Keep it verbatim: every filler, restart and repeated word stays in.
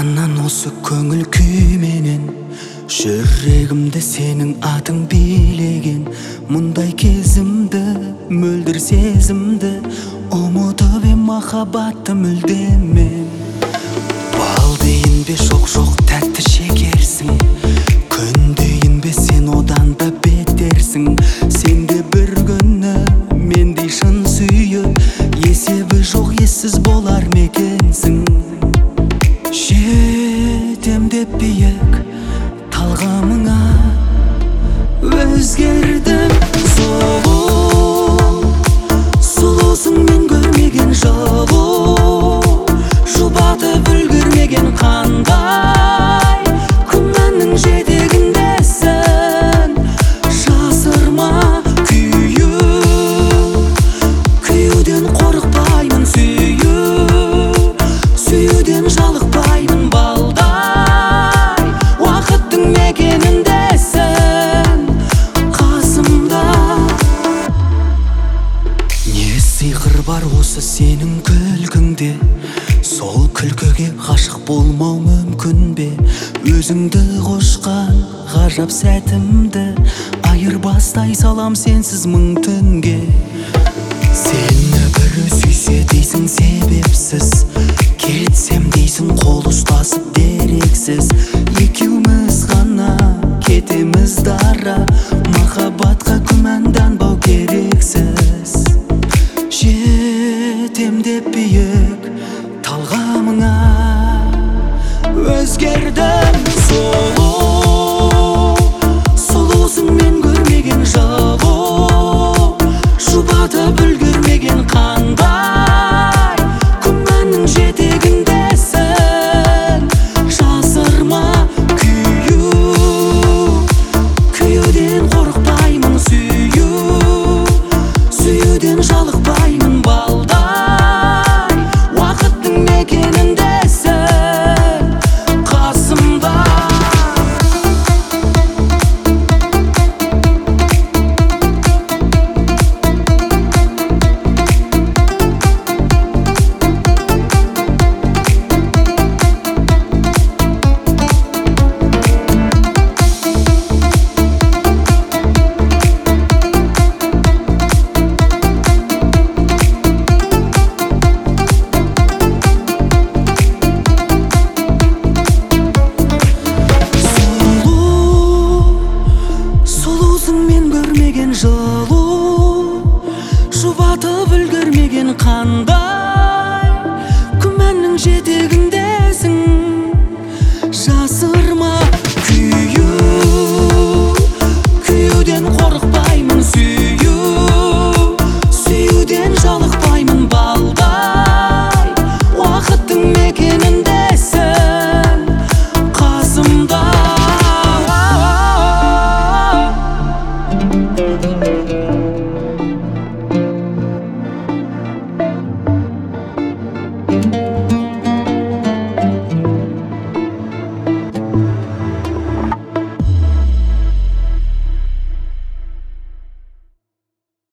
анан осы көңіл күй менен жүрегімді сенің атың билеген. Мұндай кезімді, мөлдір сезімді ұмытып ем махаббатты мүлдемен. Бал дейін бе жоқ-жоқ тәтті шекерсің, күн дейін бе сен одан да бетерсің. Сен де бір күні мендей шын сүйіп, есебі жоқ ессіз болар мекенсің. Жетем деп биік талғамыңа өзгердім. Сұлу, сұлусың мен көрмеген жылу, жұбатып үлгермеген қандай күмәннің жетегіндесің. Жасырма күйі, күйуден қорықпаймын, сүйі, сүюден жалықпаймын. Балдай уақыттың мекеніндесің, қасымда. Не сиқыр бар осы сенің күлкіңде, сол күлкіге ғашық болмау мүмкін бе? Өзіңді қошқан ғажап сәтімді айырбастай салам сенсіз мың түнге. Сені бірі сүйсе дейсің себепсіз, кетсем дейсің қол ұстасып дерексіз. Екеуміз ғана кетеміз дара,